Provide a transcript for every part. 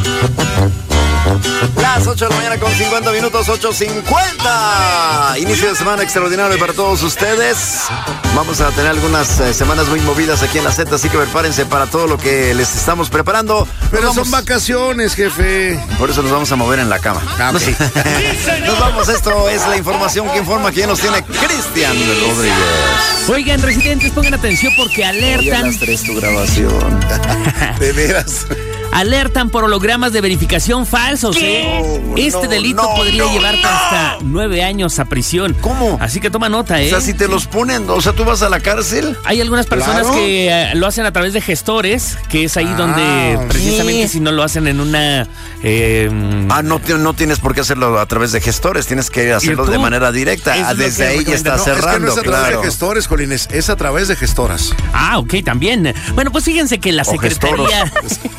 Las 8 de la mañana con 50 minutos, 8:50. Inicio de semana extraordinario para todos ustedes. Vamos a tener algunas semanas muy movidas aquí en la Z, así que prepárense para todo lo que les estamos preparando. Pero son vacaciones, jefe. Por eso nos vamos a mover en la cama. Okay. Nos vamos, esto es la información que informa. ¿Quién nos tiene? Cristian Rodríguez. Oigan, residentes, pongan atención porque alertan. A las 3 tu grabación. De veras. Alertan por hologramas de verificación falsos, Este delito podría llevarte hasta 9 años a prisión. ¿Cómo? Así que toma nota, O sea, si te los ponen, o sea, ¿tú vas a la cárcel? Hay algunas personas que lo hacen a través de gestores, que es ahí donde precisamente si no lo hacen en una... No tienes por qué hacerlo a través de gestores, tienes que hacerlo de manera directa. Desde ahí ya está cerrando, es que no es a través de gestores, Jolines, es a través de gestoras. Ok, también. Bueno, pues fíjense que la Secretaría...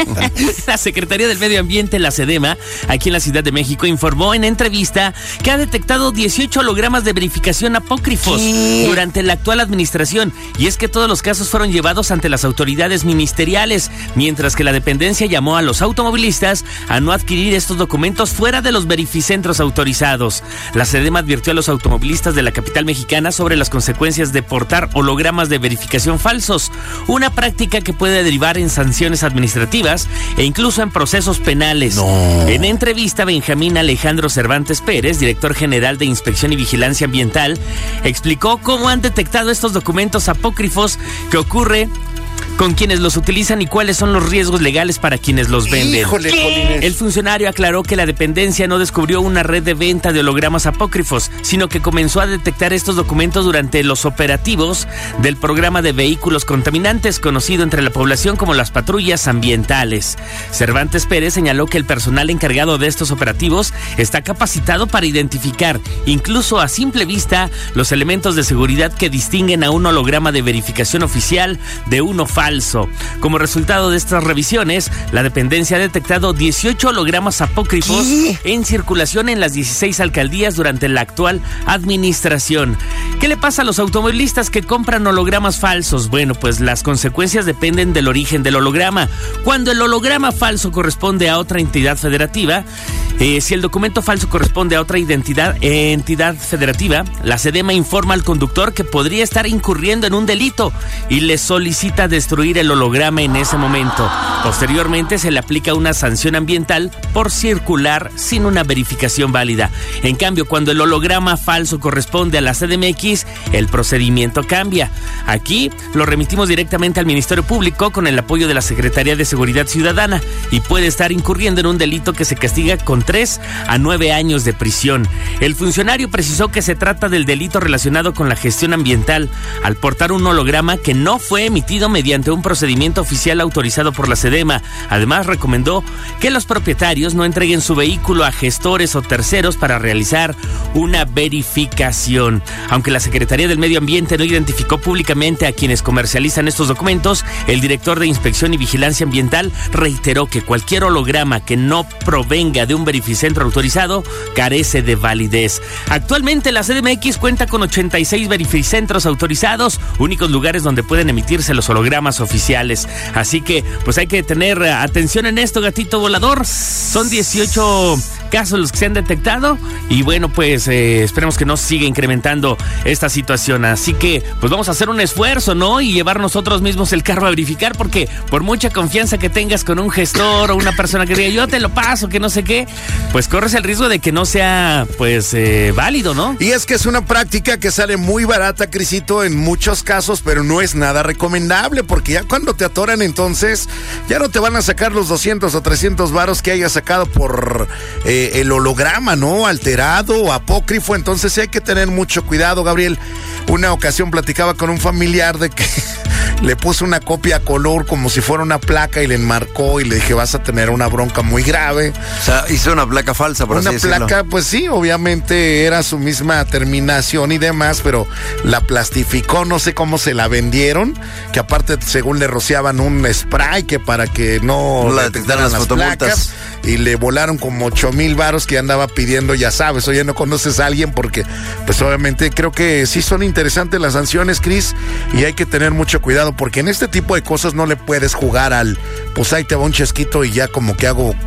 La Secretaría del Medio Ambiente, la SEDEMA, aquí en la Ciudad de México, informó en entrevista que ha detectado 18 hologramas de verificación apócrifos durante la actual administración. Y es que todos los casos fueron llevados ante las autoridades ministeriales, mientras que la dependencia llamó a los automovilistas a no adquirir estos documentos fuera de los verificentros autorizados. La SEDEMA advirtió a los automovilistas de la capital mexicana sobre las consecuencias de portar hologramas de verificación falsos, una práctica que puede derivar en sanciones administrativas e incluso en procesos penales. En entrevista, Benjamín Alejandro Cervantes Pérez, director general de Inspección y Vigilancia Ambiental, explicó cómo han detectado estos documentos apócrifos, qué ocurre con quienes los utilizan y cuáles son los riesgos legales para quienes los venden. El funcionario aclaró que la dependencia no descubrió una red de venta de hologramas apócrifos, sino que comenzó a detectar estos documentos durante los operativos del programa de vehículos contaminantes, conocido entre la población como las patrullas ambientales. Cervantes Pérez señaló que el personal encargado de estos operativos está capacitado para identificar, incluso a simple vista, los elementos de seguridad que distinguen a un holograma de verificación oficial de uno falso. Como resultado de estas revisiones, la dependencia ha detectado 18 hologramas apócrifos en circulación en las 16 alcaldías durante la actual administración. ¿Qué le pasa a los automovilistas que compran hologramas falsos? Bueno, pues las consecuencias dependen del origen del holograma. Cuando el holograma falso corresponde a otra entidad federativa, si el documento falso corresponde a otra entidad federativa, la SEDEMA informa al conductor que podría estar incurriendo en un delito y le solicita destruir el holograma en ese momento. Posteriormente se le aplica una sanción ambiental por circular sin una verificación válida. En cambio, cuando el holograma falso corresponde a la CDMX, el procedimiento cambia. Aquí lo remitimos directamente al Ministerio Público con el apoyo de la Secretaría de Seguridad Ciudadana y puede estar incurriendo en un delito que se castiga con 3 a 9 años de prisión. El funcionario precisó que se trata del delito relacionado con la gestión ambiental al portar un holograma que no fue emitido mediante un procedimiento oficial autorizado por la SEDEMA. Además, recomendó que los propietarios no entreguen su vehículo a gestores o terceros para realizar una verificación. Aunque la Secretaría del Medio Ambiente no identificó públicamente a quienes comercializan estos documentos, el director de Inspección y Vigilancia Ambiental reiteró que cualquier holograma que no provenga de un verificentro autorizado carece de validez. Actualmente la CDMX cuenta con 86 verificentros autorizados, únicos lugares donde pueden emitirse los hologramas oficiales. Así que pues hay que tener atención en esto, gatito volador. Son 18 casos los que se han detectado y bueno, pues esperemos que no siga incrementando esta situación. Así que pues vamos a hacer un esfuerzo, ¿no? Y llevar nosotros mismos el carro a verificar, porque por mucha confianza que tengas con un gestor o una persona que diga yo te lo paso, que no sé qué, pues corres el riesgo de que no sea pues válido, ¿no? Y es que es una práctica que sale muy barata, Crisito, en muchos casos, pero no es nada recomendable, porque ya cuando te atoran, entonces ya no te van a sacar los 200 o 300 varos que hayas sacado por el holograma, ¿no? Alterado o apócrifo. Entonces sí hay que tener mucho cuidado, Gabriel. Una ocasión platicaba con un familiar de que le puso una copia a color como si fuera una placa y le enmarcó y le dije, vas a tener una bronca muy grave. O sea, hizo una placa falsa, por así decirlo. Una placa, pues sí, obviamente era su misma terminación y demás, pero la plastificó, no sé cómo se la vendieron, que aparte según le rociaban un spray que para que no la detectaran las placas, y le volaron como 8,000 varos que andaba pidiendo, ya sabes, oye, no conoces a alguien, porque pues obviamente creo que sí son interesantes las sanciones, Cris, y hay que tener mucho cuidado, porque en este tipo de cosas no le puedes jugar al, pues ahí te va un chesquito y ya como que hago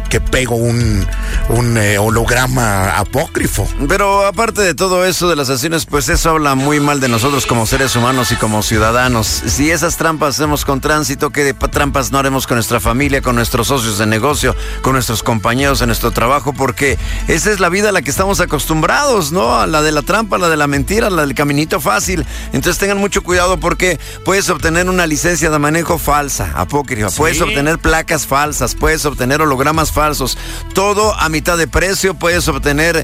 que pego un holograma apócrifo. Pero aparte de todo eso de las acciones, pues eso habla muy mal de nosotros como seres humanos y como ciudadanos. Si esas trampas hacemos con tránsito, ¿qué trampas no haremos con nuestra familia, con nuestros socios de negocio, con nuestros compañeros en nuestro trabajo? Porque esa es la vida a la que estamos acostumbrados, ¿no? A la de la trampa, la de la mentira, la del caminito fácil. Entonces tengan mucho cuidado porque puedes obtener una licencia de manejo falsa, apócrifa, sí. Puedes obtener placas falsas, puedes obtener hologramas falsos, todo a mitad de precio. Puedes obtener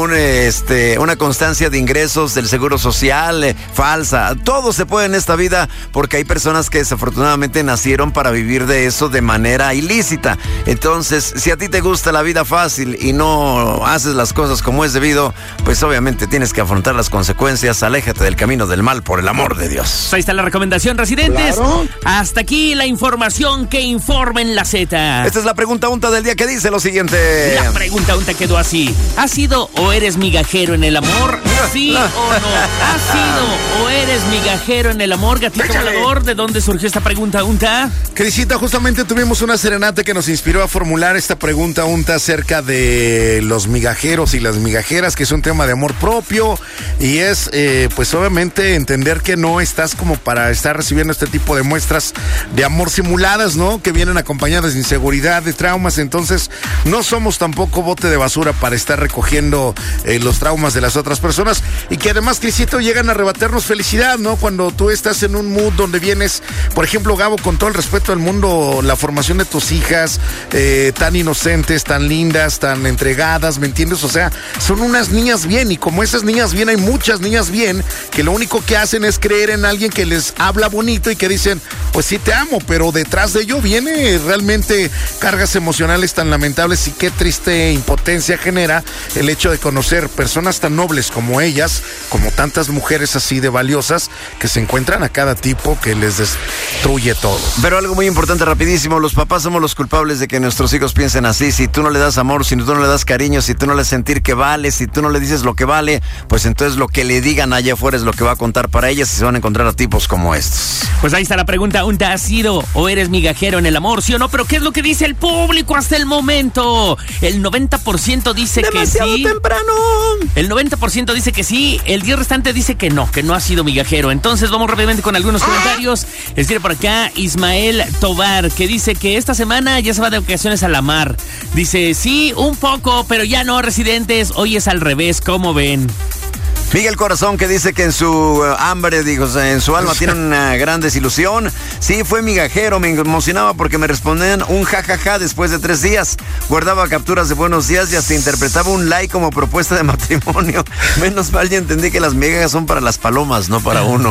una constancia de ingresos del Seguro Social falsa. Todo se puede en esta vida porque hay personas que desafortunadamente nacieron para vivir de eso de manera ilícita. Entonces, si a ti te gusta la vida fácil y no haces las cosas como es debido, pues obviamente tienes que afrontar las consecuencias. Aléjate del camino del mal, por el amor de Dios. Ahí está la recomendación, residentes. Claro. Hasta aquí la información que informa en la Z. Esta es la pregunta unta del día, que dice lo siguiente. La pregunta unta quedó así: ¿has sido o eres migajero en el amor? ¿Sí o no? ¿Has sido o eres migajero en el amor? Gatito volador, ¿de dónde surgió esta pregunta unta? Crisita, justamente tuvimos una serenata que nos inspiró a formular esta pregunta unta acerca de los migajeros y las migajeras, que es un tema de amor propio y es, pues obviamente entender que no estás como para estar recibiendo este tipo de muestras de amor simuladas, ¿no? Que vienen acompañadas de inseguridad, de traumas. Entonces no somos tampoco bote de basura para estar recogiendo los traumas de las otras personas, y que además, Crisito, llegan a arrebatarnos felicidad, ¿no? Cuando tú estás en un mood donde vienes, por ejemplo, Gabo, con todo el respeto del mundo, la formación de tus hijas, tan inocentes, tan lindas, tan entregadas, ¿me entiendes? O sea, son unas niñas bien, y como esas niñas bien, hay muchas niñas bien que lo único que hacen es creer en alguien que les habla bonito y que dicen, pues sí te amo, pero detrás de ello viene realmente cargas emocionales tan lamentables, y qué triste impotencia genera el hecho de conocer personas tan nobles como ellas, como tantas mujeres así de valiosas, que se encuentran a cada tipo que les destruye todo. Pero algo muy importante, rapidísimo: los papás somos los culpables de que nuestros hijos piensen así. Si tú no le das amor, si tú no le das cariño, si tú no le haces sentir que vale, si tú no le dices lo que vale, pues entonces lo que le digan allá afuera es lo que va a contar para ellas, y se van a encontrar a tipos como estos. Pues ahí está la pregunta unta: ¿has sido o eres migajero en el amor? ¿Sí o no? Pero ¿qué es lo que dice el público hasta el momento? El 90% dice demasiado que sí. Temprano. El 90% dice que sí, el 10 restante dice que no ha sido migajero. Entonces vamos rápidamente con algunos comentarios. Escribe por acá Ismael Tobar, que dice que esta semana ya se va de vacaciones a la mar. Dice, sí, un poco, pero ya no, residentes. Hoy es al revés, ¿cómo ven? Miguel Corazón, que dice que en su hambre, en su alma tiene una gran desilusión. Sí, fue migajero, me emocionaba porque me respondían un jajaja después de 3 días. Guardaba capturas de buenos días y hasta interpretaba un like como propuesta de matrimonio. Menos mal ya entendí que las migajas son para las palomas, no para uno.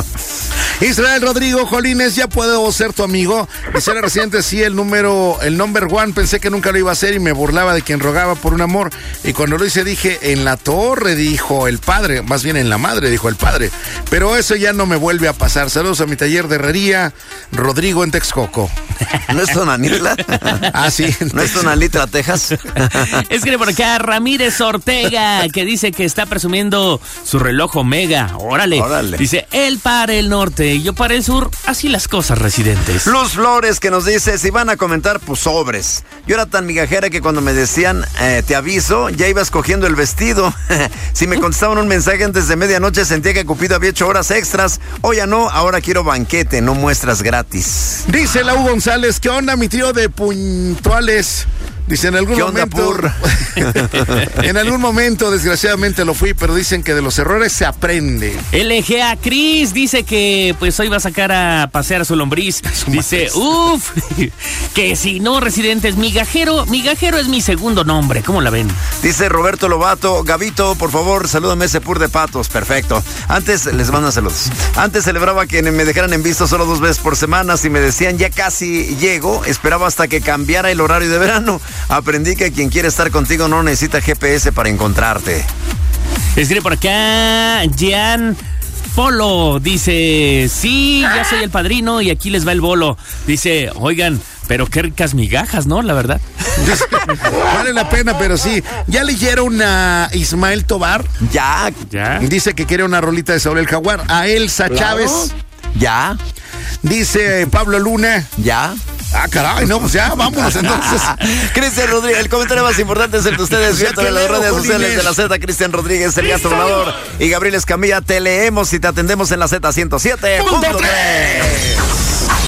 Israel Rodrigo Jolines, ya puedo ser tu amigo. Dice la residente, sí, el number one, pensé que nunca lo iba a hacer y me burlaba de quien rogaba por un amor. Y cuando lo hice dije, en la torre, dijo el padre, más bien en la madre, dijo el padre. Pero eso ya no me vuelve a pasar. Saludos a mi taller de herrería, Rodrigo en Texcoco. ¿No es Tonanitla? Ah, sí. ¿No es Tonanitla, Texas? Escribe por acá Ramírez Ortega, que dice que está presumiendo su reloj Omega. Órale. Dice, él para el norte y yo para el sur. Así las cosas, residentes. Luz Flores, que nos dice, si van a comentar, pues sobres. Yo era tan migajera que cuando me decían, te aviso, ya iba escogiendo el vestido. Si me contestaban un mensaje antes de medianoche, sentía que Cupido había hecho horas extras. Hoy ya no, ahora quiero banquete, no muestras gratis. Dice Lau González, ¿qué onda, mi tío de puntuales? Dice, en algún momento, en algún momento, desgraciadamente lo fui, pero dicen que de los errores se aprende. LGA Cris dice que pues hoy va a sacar a pasear a su lombriz. Dice, que si no, residentes, migajero es mi segundo nombre. ¿Cómo la ven? Dice Roberto Lobato, Gabito, por favor, salúdame ese pur de patos. Perfecto. Antes, les mando saludos. Antes celebraba que me dejaran en visto solo 2 veces por semana. Si me decían ya casi llego, esperaba hasta que cambiara el horario de verano. Aprendí que quien quiere estar contigo no necesita GPS para encontrarte. Escribe por acá Jean Polo, dice, sí, ya soy el padrino y aquí les va el bolo. Dice, oigan, pero qué ricas migajas, ¿no? La verdad. Vale la pena, pero sí. ¿Ya leyeron a Ismael Tobar? Ya. Dice que quiere una rolita de Saúl el Jaguar. A Elsa Chávez. Ya. Dice Pablo Luna. Ya. Ah, caray, no, pues ya, vámonos entonces. Cristian Rodríguez, el comentario más importante es el de ustedes. Fíjate en las redes sociales de la Z. Cristian Rodríguez, el gato volador, y Gabriel Escamilla. Te leemos y te atendemos en la Z 107.3.